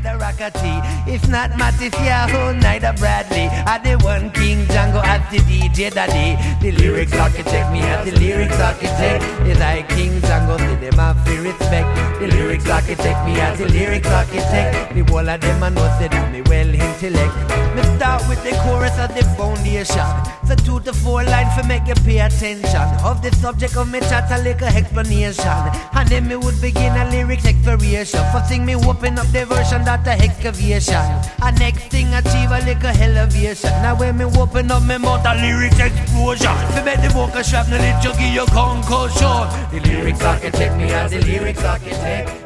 neither Rockety. If not Matty Yahoo, neither Bradley. I the one King Django at the DJ Daddy. The lyrics architect, me at the lyrics architect. Is I King Django, see them have to respect. The lyrics architect, me at the lyrics architect. The whole of them I know say that me well intellect. Me start with the chorus of the foundation. So 2 to 4 lines for make you pay attention. Of the subject of me chat a little explanation. And then me would begin a lyrics exploration. First thing me open up the version that the excavation. And next thing achieve a little elevation. Now when me open up me mouth a lyrics explosion. To make the vocal shrapnel it you give you concussion. The lyrics architect me as the lyrics architect.